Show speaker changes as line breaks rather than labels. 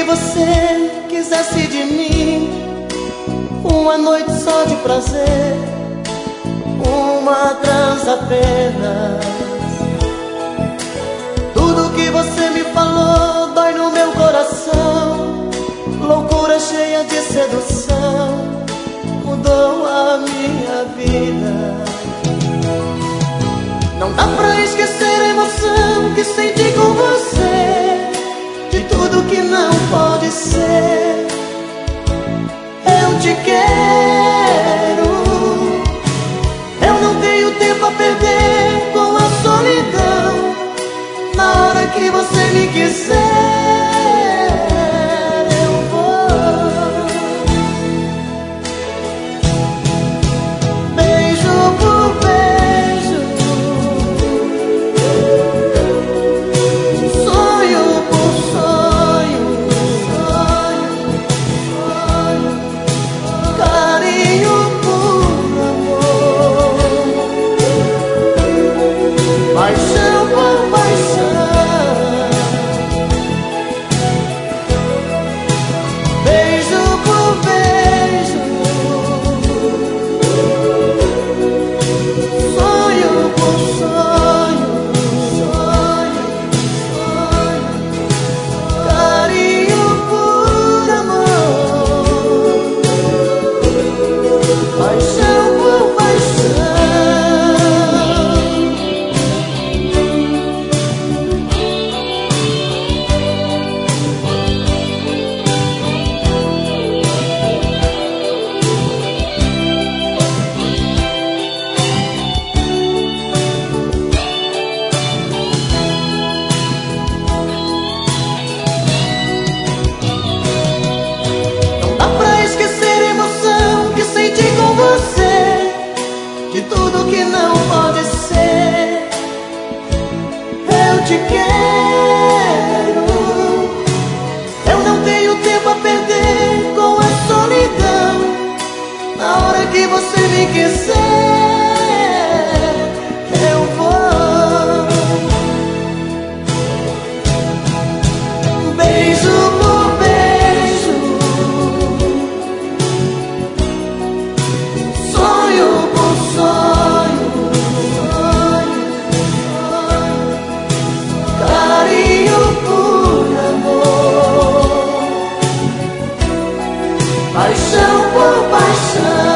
você quisesse de mim uma noite só de prazer, uma trança apenas. Tudo que você me falou dói no meu coração. Loucura cheia de sedução mudou a minha vida. Não dá pra esquecer a emoção que senti com você, de tudo que não pode ser. Eu te quero, eu não tenho tempo a perder com a solidão. Na hora que você me quiser, eu vou. Beijo por beijo, sonho por sonho, carinho por amor, paixão por paixão. Eu te quero, eu não tenho tempo a perder com a solidão. Na hora que você me quiser, eu vou. Beijo por beijo, sonho por sonho, carinho por amor, paixão por paixão.